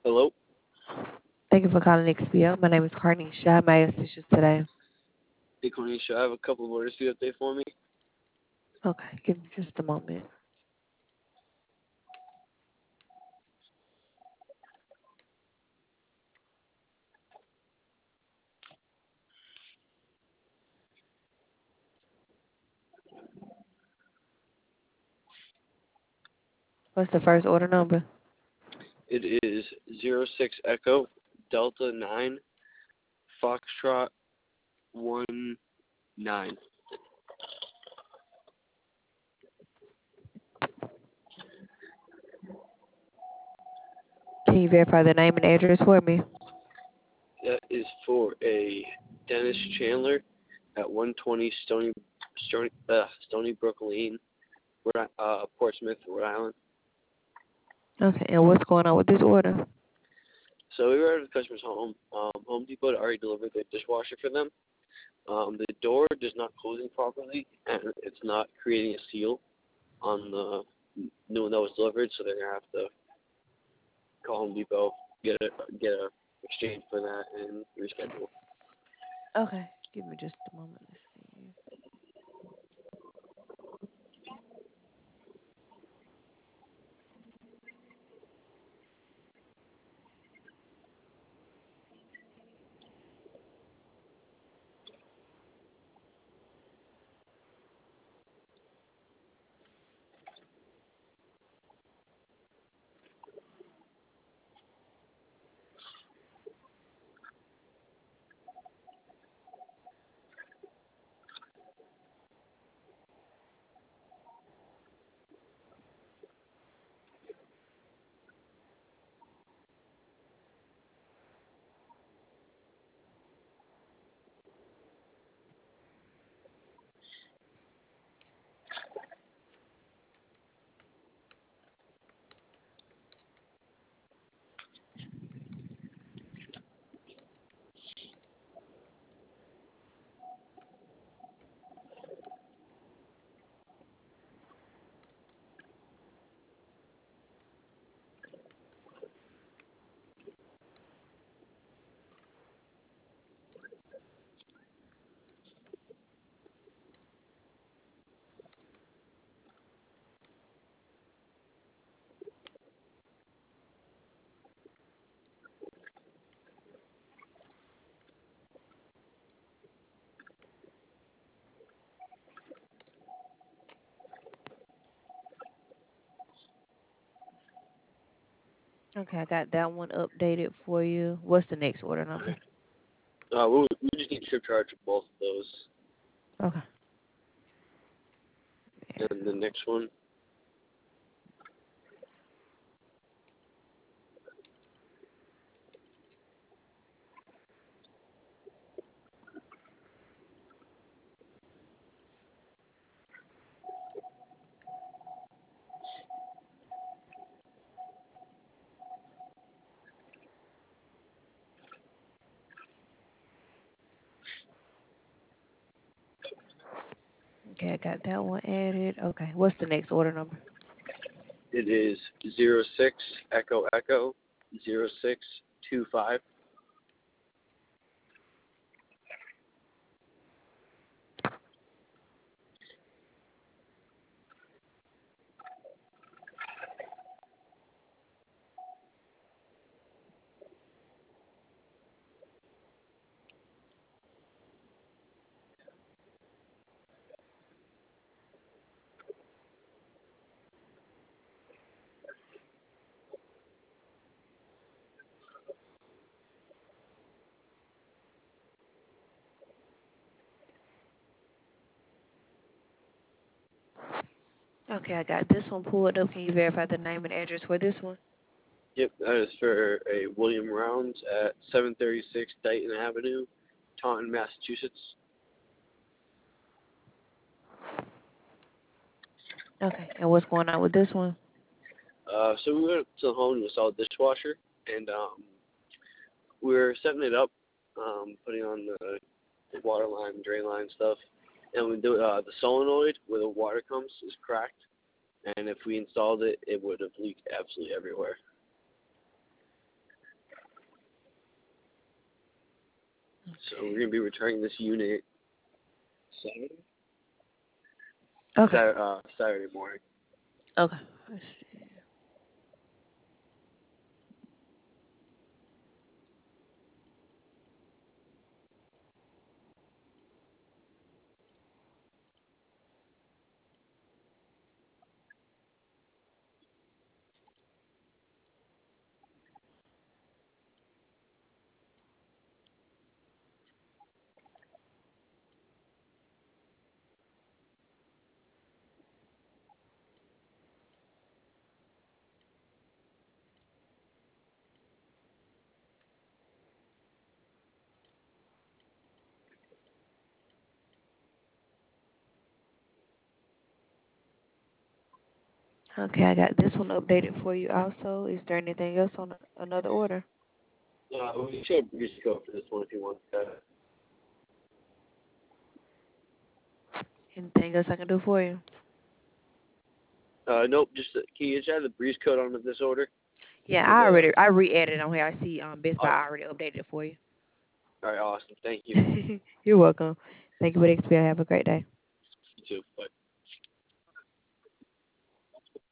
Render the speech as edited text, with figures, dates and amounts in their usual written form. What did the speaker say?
Hello? Thank you for calling XPO. My name is Carnisha. How may I assist you today? Hey, Cornisha, I have a couple of orders to update for me. Okay, give me just a moment. What's the first order number? It is 06 Echo Delta 9 Foxtrot 19. Can you verify the name and address for me? That is for a Dennis Chandler at 120 Stony Brook Lane, Portsmouth, Rhode Island. Okay, and what's going on with this order? So we were at the customer's home. Home Depot had already delivered their dishwasher for them. The door is not closing properly, and it's not creating a seal on the new one that was delivered, so they're going to have to call Home Depot, get a exchange for that, and reschedule. Okay, give me just a moment. Let's see. Okay, I got that one updated for you. What's the next order number? We just need trip charge for both of those. Okay. And the next one, Okay, I got that one added. Okay, what's the next order number? it is 06 Echo Echo 0625. Okay, I got this one pulled up. Can you verify the name and address for this one? Yep, that is for a William Rounds at 736 Dayton Avenue, Taunton, Massachusetts. Okay, and what's going on with this one? So we went to the home and installed a dishwasher, and we're setting it up, putting on the water line, drain line stuff, and we do the solenoid where the water comes is cracked, and if we installed it, it would have leaked absolutely everywhere. So we're gonna be returning this unit Saturday. Okay. Saturday morning. Okay. Let's see. Okay, I got this one updated for you also. Is there anything else on another order? We should just go for this one if you want. Anything else I can do for you? Nope. Just can you just add the breeze coat on this order? Yeah, For the. I re-added on here. I see Best Buy Oh, already updated it for you. all right. Awesome. Thank you. You're welcome. Thank you for the experience. Have a great day. You too. Bye.